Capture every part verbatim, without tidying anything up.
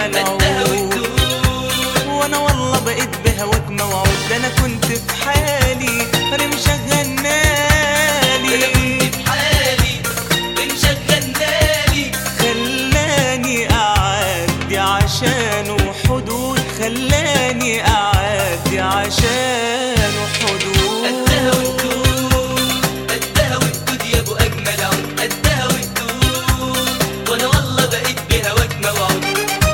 ملعون، وانا والله بقيت بهواك موعود. ده انا كنت في حالي رمشة غنالي، خلاني اعدي عشانه حدود، خلاني اعدي عشانه حدود. قدها والدود قدها والدود يا ابو اجمل عود، قدها والدود وانا والله بقيت بهواك موعود.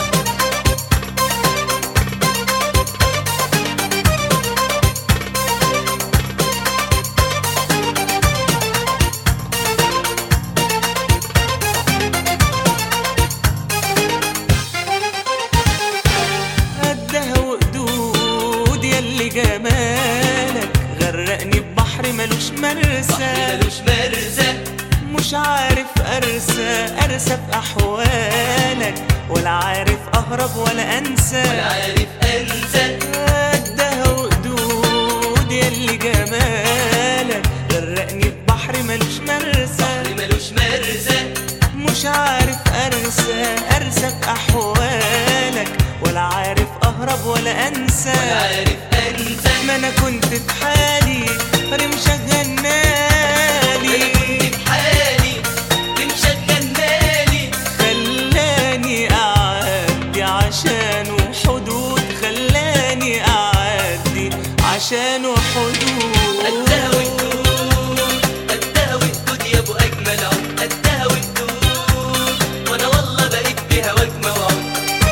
قدها وقدود ياللي جمالك غرقني ببحر ملوش مرسى، ملوش مرسى مش عارف ارسى ارسى في احوالك، ولا عارف اهرب ولا انسى، ولا عارف انسى. قدها وقدود ياللي جمالك غرقني ببحر ملوش مرسى، ملوش مرسى مش عارف ارسى ارسى في احوالك، ولا عارف اهرب ولا انسى، ولا عارف انسى. ما انا كنت في حالي رمشة غنالي، خلاني اعدي عشانه حدود، خلاني اعدي عشانه حدود. قدها والدود قدها والدود يا ابو اجمل عود، قدها والدود وانا والله بقيت بهواك موعود.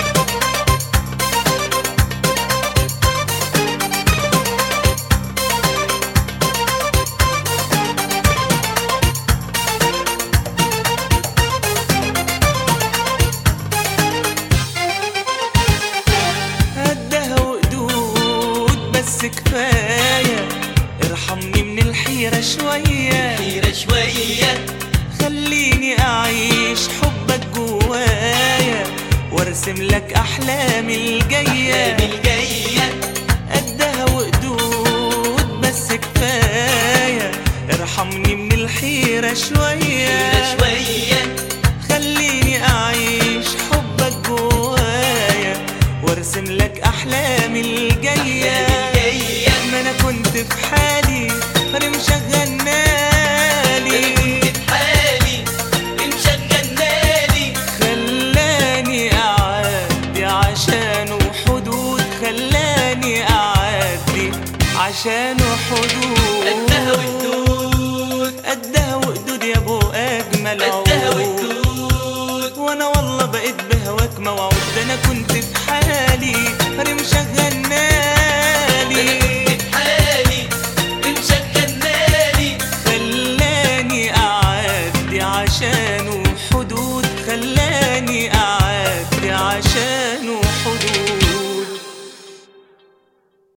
قدها وقدود بس كفاية، ارحمني من الحيرة شوية، حيرة شوية خليني أعيش حبك جوايا، وارسم لك أحلامي الجاية. أحلامي الجاية. قدها وقدود بس كفاية، ارحمني من الحيرة شوية، حيرة شوية خليني أعيش حبك جوايا، وارسم لك أحلامي الجاية. ما أنا كنت في حالي رمشة غنالي، خلاني أعدي عشانه حدود، خلاني أعدي عشانه حدود. قدها والدود قدها وقدود يا ابو اجمل عود، قدها والدود وانا والله بقيت بهواك موعود. ده انا كنت في حالي رمشة غنالي، خلاني اعدي عشانه حدود، خلاني اعدي عشانه